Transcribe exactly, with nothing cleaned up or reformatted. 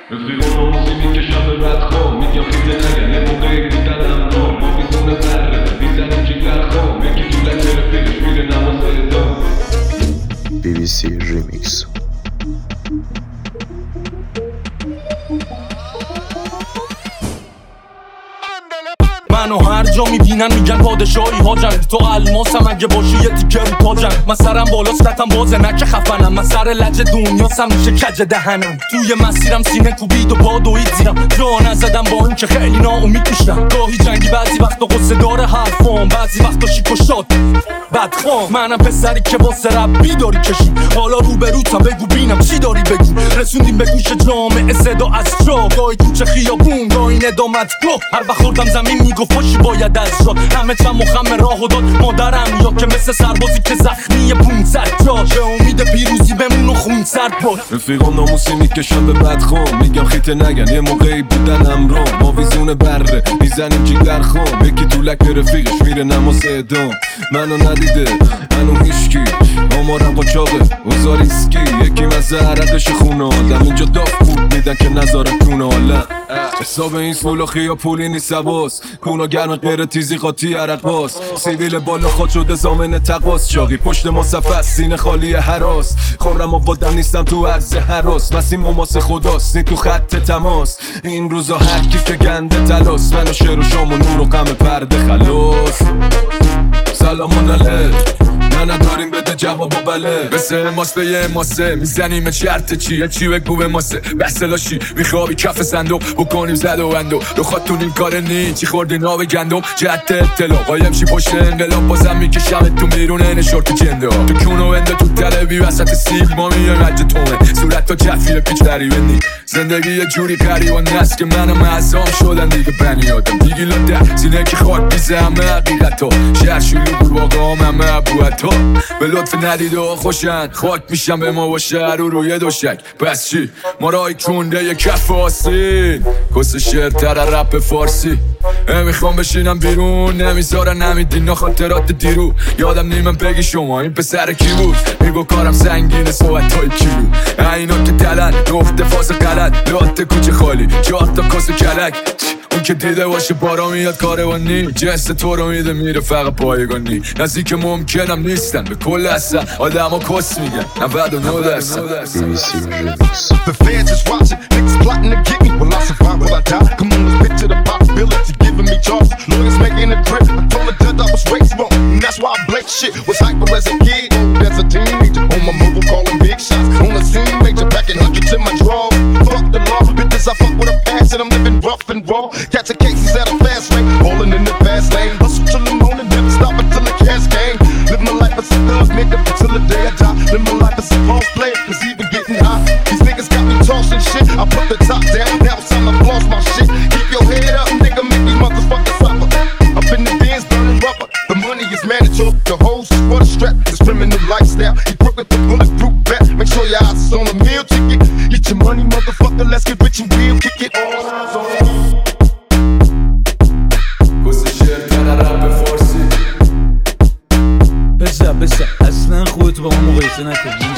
رفیقان موزی میکشم به بدخواه، میگم خیلی نگن یه موقعی میدنم را ما بیزونه بره میزنیم جگر خواه، یکی تو لچه رفیقش میره نماز ادام. بی بی سی ریمیکس. منو هر جا میبینن میگن پادشاهی هاجن، تو الماسم اگه باشی یه تیکه رو تاجن. من سرم بالا صورتم بازه نکه خفنم، من سر لج دنیاسم میشه کج دهنم. توی مسیرم سینه کوبید و باد و اید زیرم، جا نزدم با این که خیلی ناامید میشم. گاهی جنگی بعضی وقتا قصه داره حرفام، بعضی وقتا شیک و شاد بدخوام. منم پسری که واسه رب بیداری کشیم، حالا روبروتم بگو بینم چی داری بگو. رسوندیم به گوش جامعه صدا از جا، گاهی کوچه خیابون گاهی ندامتگاه. هر وقت خوردم زمین میگفت پاشی باید از شد، همه چم و خم راهو داد مادرم، یا که مثل سربازی که زخمی پونصد جا. به امید پیروزی بمون و خون سرد باد. رفیقان ناموسی میکشن به بدخوام، میگم خیته نگن یه موقعی بودن امرام ما ویزونه بره میزنیم جگر خام، یکی تو لک رفیقش میره نماز ادام. منو ندیده منو هیشکی، آمارم با چاقه وزاریسکی، یکی مزه عرقش خونه آدم اینجا داف بود میدن که نذارم کونه آلم. حساب این سولاخی یا پولی نیست عباس، کونا گرم غیر تیزی قاطی عرق باز. سیویل بالا خود شده زامن تقاس، چاقی پشت مصفه سینه خالی حراس. خورم آبادم نیستم تو عرض حراس، مسیم مماس خداست نی تو خط تماس. این روزا هر کی که گنده تلاس، من و شعر و شام و نور و غم پرده خلاص. سلامون علیک نه نداریم بده جواب و بله، مثل ماسته یه ماسه میزنیم چرت چیه چی بگو به ماسه بسلاشی. میخوابی کف صندوق بکنیم زد و اندو، دو خاطون این کار نی چی خوردین آب گندم. جهت اطلاع قایم شی پشت انقلاب، بازم میکشم تو بیرون این شورت جنده ها. تو کونو انده تو تلوی وسط سیب ما میایم عجه تومه، صورت تا جفیر پیچ دری بندی. زندگی یه جوری قریبانی هست که منم اعظام شدن دیگه بنی آدم. دیگه لاده سینه که خاک بیزه همه حقیقتا، شهر شلوغ واقعا همه عبوتا. به لطف ندیده ها خوشن خاک میشم به ما با شهر رو روی دوشک. پس چی؟ ما رای کنده یه کف آسین، کس شعر تر رپ فارسی. نمیخوام بشینم بیرون نمیذارن نمیدین خاطرات دیرو. یادم نیمم بگی شما این پسر کی بود، میگو کارم سنگینه صحبت های کیلو. اینا که دلن نقطه فاز غلط، لات کوچه خالی چهار تا کاسه کلک. اون که دیده باشه بارا میاد کاروانی، جنس تو رو میده میره فقط پایگانی. نزدیک ممکنم نیستن به کل اصلا، آدم ها کس میگن نود و نه درصد. بی بی سی ریمیکس. The fans is watching, niggas plotting to get me. Will I survive, will I die? Come on, let's picture the possibility, giving me charges. Lawyers making a grip, I told the judge I was race wrong, and that's why I blake shit. Was hyper as a kid, as a teenager. On my mobile calling big shots, on the scene major, packing hundreds in my draw. Fuck the law, bitches I fuck with a passion, I'm living rough and raw. Catching cases at a fast rate, falling in the fast lane. Hustle till the morning, never stop until the cash came. Live my life as a thug, nigga, until the day I die. Live my life as a boss player, cause even getting high. These niggas got me tossing shit, I put the top down, now it's time to floss my shit. Keep your head up, nigga, make these motherfuckers suffer. Up in the bins, burning rubber, the money is mandatory. The hoes is for the strap, this criminal lifestyle. Equipped with the bulletproof bat, make sure your eyes is on a meal ticket. Get your money, motherfucker, let's get rich and real, kick it all eyes on me. بسه بسه اصلا خودتو با ما مقایسه نکن.